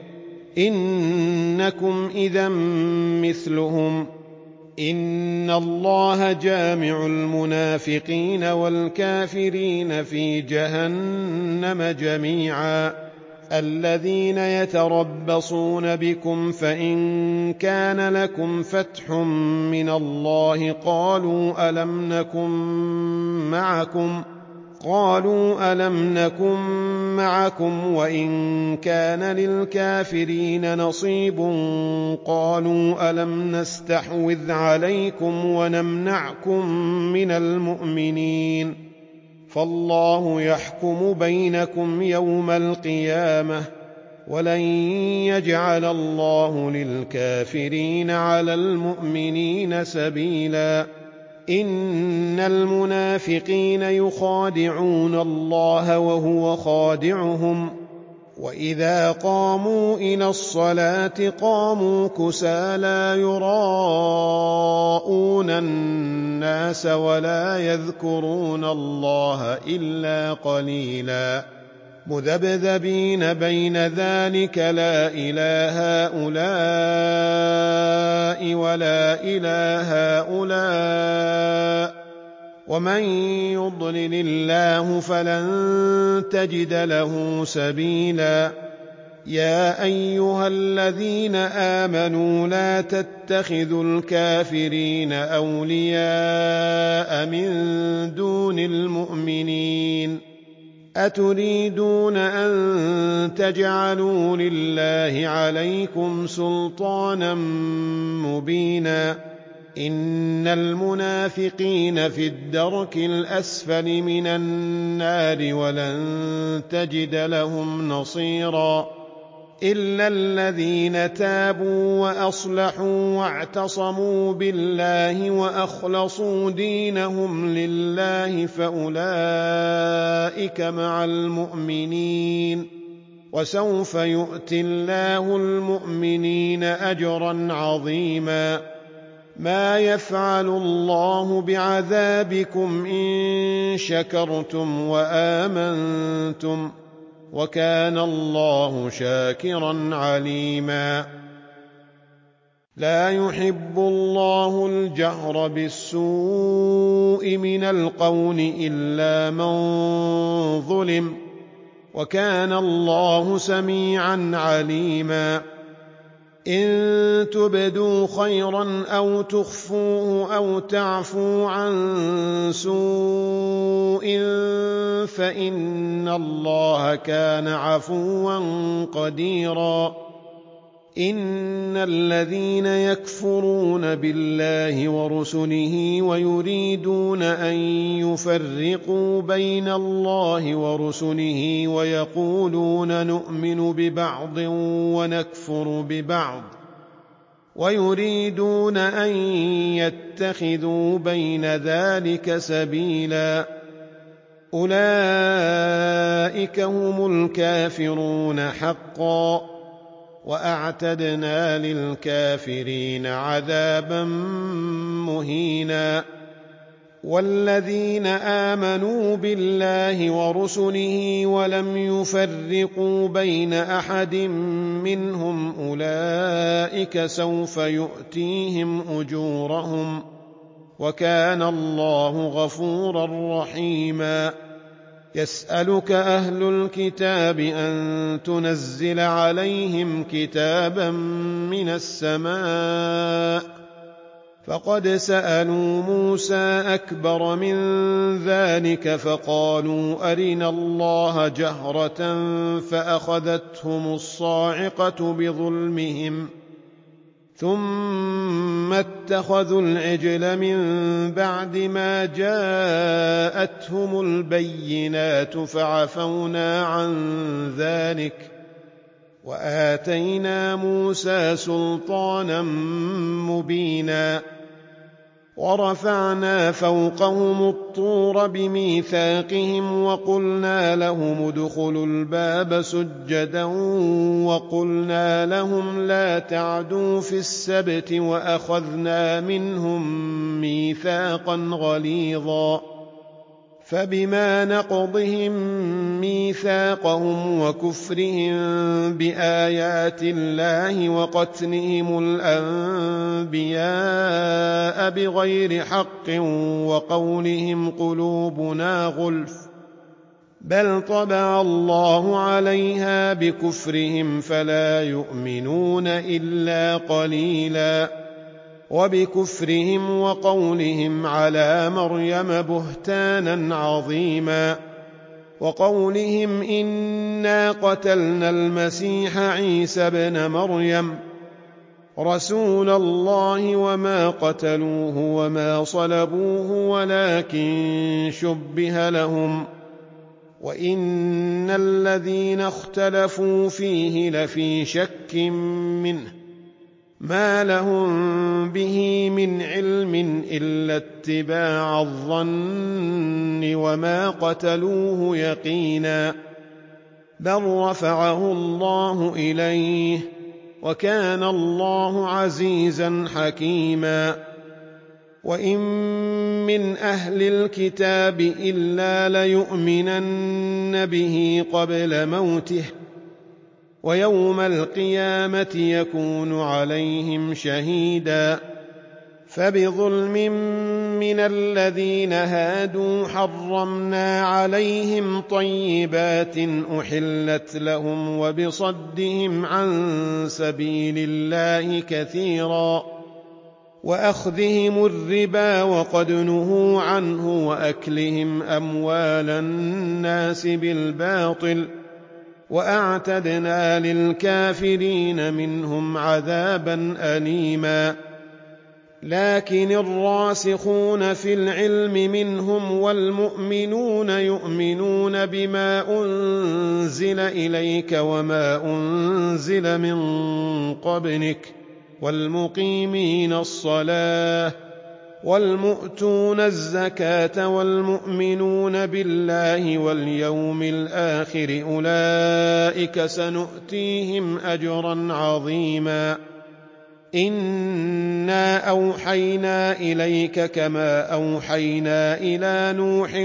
إنكم إذا مثلهم إن الله جامع المنافقين والكافرين في جهنم جميعا الذين يتربصون بكم فإن كان لكم فتح من الله قالوا ألم نكن معكم قالوا ألم نكن معكم وإن كان للكافرين نصيب قالوا ألم نستحوذ عليكم ونمنعكم من المؤمنين فالله يحكم بينكم يوم القيامة ولن يجعل الله للكافرين على المؤمنين سبيلا إن المنافقين يخادعون الله وهو خادعهم وإذا قاموا إلى الصلاة قاموا كسى لا يراءون الناس ولا يذكرون الله إلا قليلا مذبذبين بين ذلك لا إله هؤلاء ولا إله هؤلاء ومن يضلل الله فلن تجد له سبيلا يا أيها الذين آمنوا لا تتخذوا الكافرين أولياء من دون المؤمنين أتريدون أن تجعلوا لله عليكم سلطانا مبينا إن المنافقين في الدرك الأسفل من النار ولن تجد لهم نصيرا إلا الذين تابوا وأصلحوا واعتصموا بالله وأخلصوا دينهم لله فأولئك مع المؤمنين وسوف يؤتي الله المؤمنين أجرا عظيما ما يفعل الله بعذابكم إن شكرتم وآمنتم وكان الله شاكرا عليما لا يحب الله الجهر بالسوء من القول إلا من ظلم وكان الله سميعا عليما إن تبدوا خيرا أو تخفوه أو تعفوا عن سوء فإن الله كان عفوا قديرا إن الذين يكفرون بالله ورسله ويريدون أن يفرقوا بين الله ورسله ويقولون نؤمن ببعض ونكفر ببعض ويريدون أن يتخذوا بين ذلك سبيلا أولئك أولئك هم الكافرون حقا وأعتدنا للكافرين عذابا مهينا. والذين آمنوا بالله ورسله ولم يفرقوا بين أحد منهم أولئك سوف يؤتيهم أجورهم وكان الله غفورا رحيما. يسألك أهل الكتاب أن تنزل عليهم كتابا من السماء فقد سألوا موسى أكبر من ذلك فقالوا أرنا الله جهرة فأخذتهم الصاعقة بظلمهم ثم اتخذوا العجل من بعد ما جاءتهم البينات فعفونا عن ذلك وآتينا موسى سلطانا مبينا. ورفعنا فوقهم الطور بميثاقهم وقلنا لهم ادخلوا الباب سجدا وقلنا لهم لا تعدوا في السبت وأخذنا منهم ميثاقا غليظا. فبما نقضهم ميثاقهم وكفرهم بآيات الله وقتلهم الأنبياء بغير حق وقولهم قلوبنا غلف بل طبع الله عليها بكفرهم فلا يؤمنون إلا قليلا. وبكفرهم وقولهم على مريم بهتانا عظيما وقولهم إنا قتلنا المسيح عيسى ابن مريم رسول الله وما قتلوه وما صلبوه ولكن شبه لهم وإن الذين اختلفوا فيه لفي شك منه ما لهم به من علم إلا اتباع الظن وما قتلوه يقينا بل رفعه الله إليه وكان الله عزيزا حكيما. وإن من أهل الكتاب إلا ليؤمنن به قبل موته ويوم القيامة يكون عليهم شهيدا. فبظلم من الذين هادوا حرمنا عليهم طيبات أحلت لهم وبصدهم عن سبيل الله كثيرا وأخذهم الربا وقد نهوا عنه وأكلهم أموال الناس بالباطل وأعتدنا للكافرين منهم عذابا أليما. لكن الراسخون في العلم منهم والمؤمنون يؤمنون بما أنزل إليك وما أنزل من قبلك والمقيمين الصلاة والمؤتون الزكاة والمؤمنون بالله واليوم الآخر أولئك سنؤتيهم أجرا عظيما. إنا أوحينا إليك كما أوحينا إلى نوح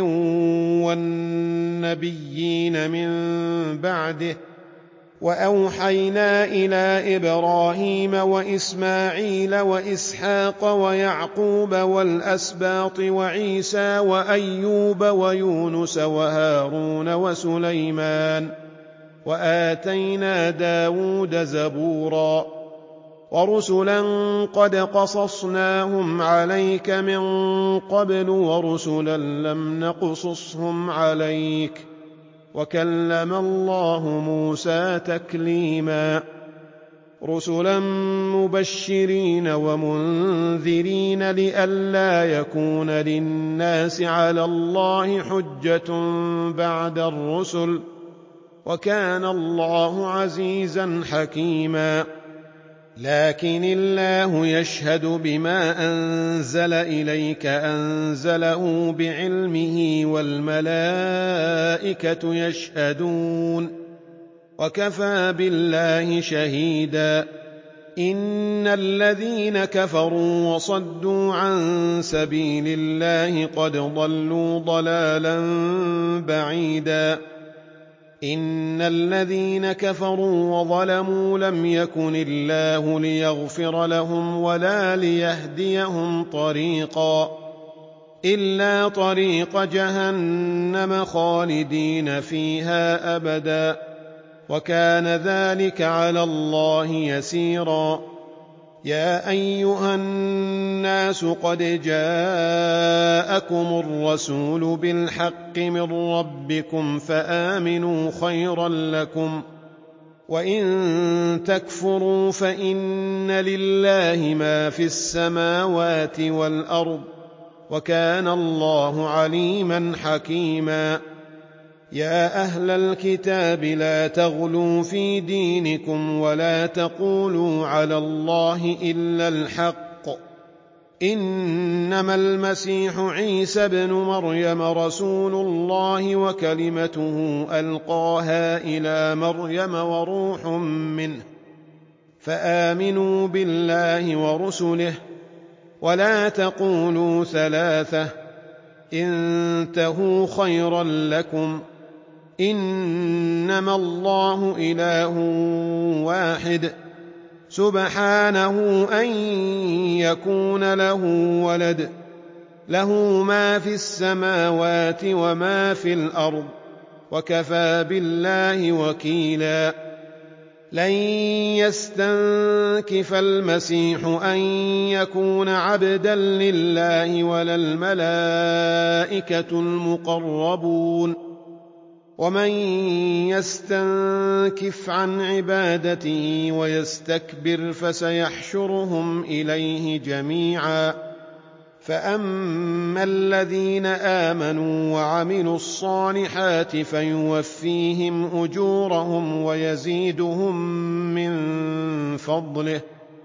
والنبيين من بعده وأوحينا إلى إبراهيم وإسماعيل وإسحاق ويعقوب والأسباط وعيسى وأيوب ويونس وهارون وسليمان وآتينا داود زبورا ورسلا قد قصصناهم عليك من قبل ورسلا لم نقصصهم عليك وكلم الله موسى تكليما. رسلا مبشرين ومنذرين لئلا يكون للناس على الله حجة بعد الرسل وكان الله عزيزا حكيما. لكن الله يشهد بما أنزل إليك أنزله بعلمه والملائكة والملائكة يشهدون وكفى بالله شهيدا إن الذين كفروا وصدوا عن سبيل الله قد ضلوا ضلالا بعيدا إن الذين كفروا وظلموا لم يكن الله ليغفر لهم ولا ليهديهم طريقا إلا طريق جهنم خالدين فيها أبدا وكان ذلك على الله يسيرا يا أيها الناس قد جاءكم الرسول بالحق من ربكم فآمنوا خيرا لكم وإن تكفروا فإن لله ما في السماوات والأرض وكان الله عليما حكيما يا أهل الكتاب لا تغلوا في دينكم ولا تقولوا على الله إلا الحق إنما المسيح عيسى ابن مريم رسول الله وكلمته ألقاها إلى مريم وروح منه فآمنوا بالله ورسله ولا تقولوا ثلاثة انتهوا خيرا لكم إنما الله إله واحد سبحانه أن يكون له ولد له ما في السماوات وما في الأرض وكفى بالله وكيلا لن يستنكف المسيح أن يكون عبدا لله ولا الملائكة المقربون ومن يستنكف عن عبادته ويستكبر فسيحشرهم إليه جميعا فأما الذين آمنوا وعملوا الصالحات فيوفيهم أجورهم ويزيدهم من فضله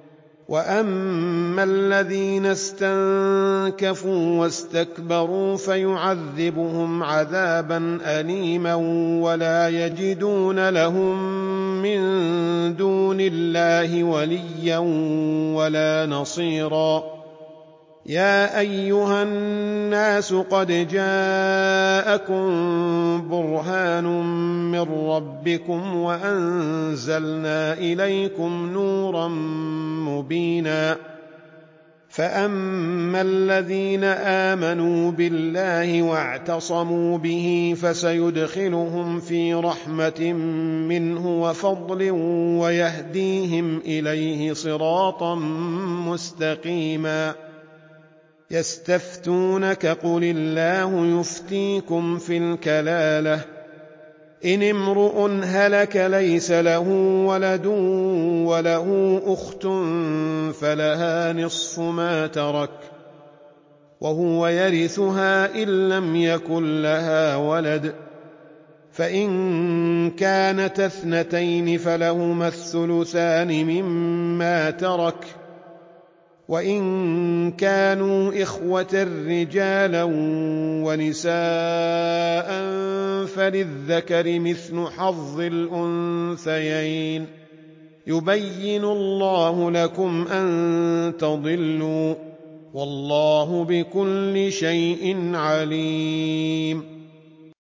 وأما الذين استنكفوا واستكبروا فيعذبهم عذابا أليما ولا يجدون لهم من دون الله وليا ولا نصيرا يا أيها الناس قد جاءكم برهان من ربكم وأنزلنا إليكم نورا مبينا فأما الذين آمنوا بالله واعتصموا به فسيدخلهم في رحمة منه وفضل ويهديهم إليه صراطا مستقيما يستفتونك قل الله يفتيكم في الكلالة إن امرؤ هلك ليس له ولد وله أخت فلها نصف ما ترك وهو يرثها إن لم يكن لها ولد فإن كانت اثنتين فلهما الثلثان مما ترك وإن كانوا إخوة رجالا ونساء فللذكر مثل حظ الأنثيين يبين الله لكم أن تضلوا والله بكل شيء عليم